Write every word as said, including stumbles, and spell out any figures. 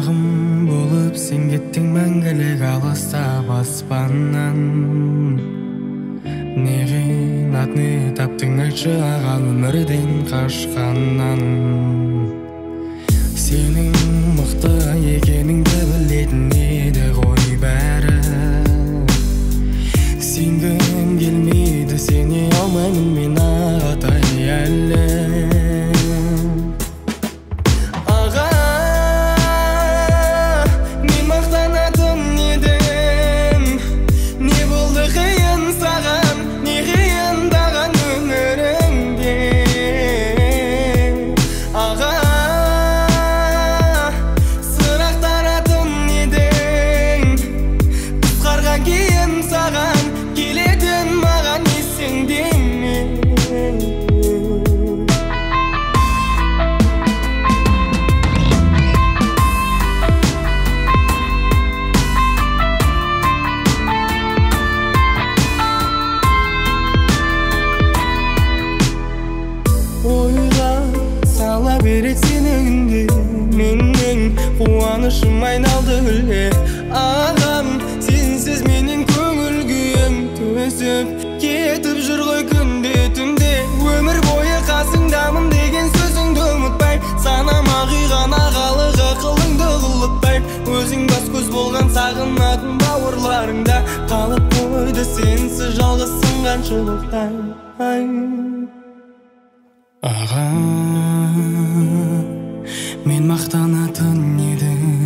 ағым болып сен кеттің мәңгілік алыстап аспаннан. Не қиынатны таптың айтшы аға өмірден қашқаннан. Сенің мықты екеніңді білетін еді ғой бәрі. Сенгім келмейді, сене алмаймын мен ағатай әлі. Аға, мен мақтанатын едім. Не болды қиын саған, не қиындаған өміріңде. Аға, сұрақтаратын едің. Қысқарған кейін саған келетін маған есіңде ме? Ойға сала берет сенің үнде, менің қуанышым айналды гүлге. Ағам, сенсіз менің көңіл күйім төсіп кетіп жүр ғой күнде түнде. Өмір бойы қасыңдамын деген сөзіңді ұмытпай, санама қиған ағалық ақылыңды құлытпай. Өзің бас көз болған сағынатын бауырларыңда қалып қойды сенсіз жалғызсың қаншалықтай. Аға, мен мақтанатын едім.